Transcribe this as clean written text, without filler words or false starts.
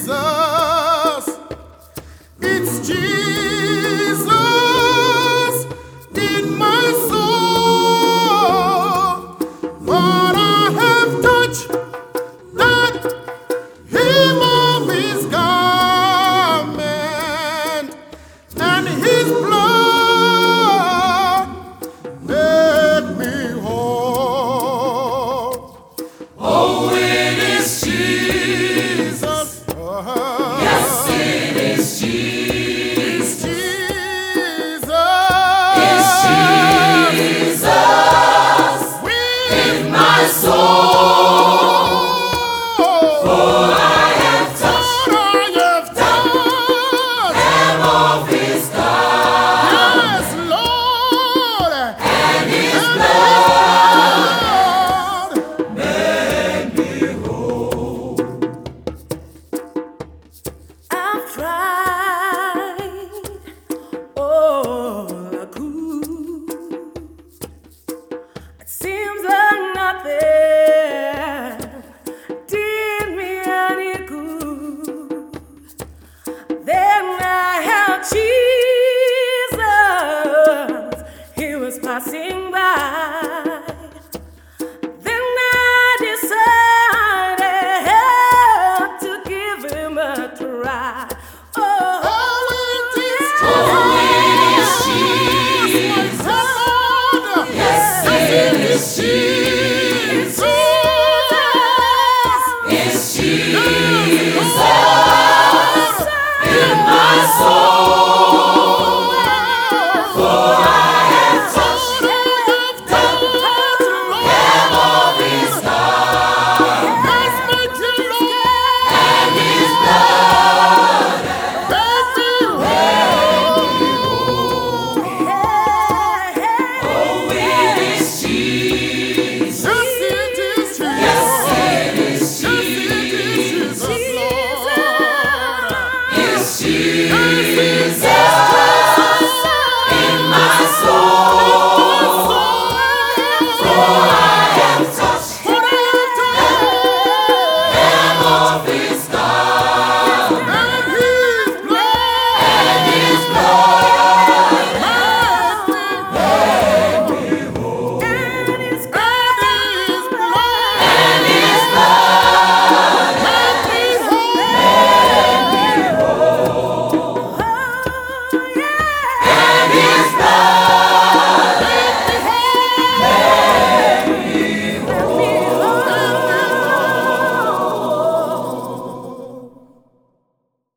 It's Jesus in my soul. What I have touched, that hem of his garment, and his blood made me whole. Oh, it is Jesus. Yes, it is Jesus. It's Jesus in my soul. For I have touched the hem of his garment, Yes, Lord, and his blood made me whole. I've tried all I could. It seems like nothing did me any good. Then I had Jesus, he was passing by. Then I decided to give him a try. Oh, it is Oh, it is Jesus. Yes, it is Jesus.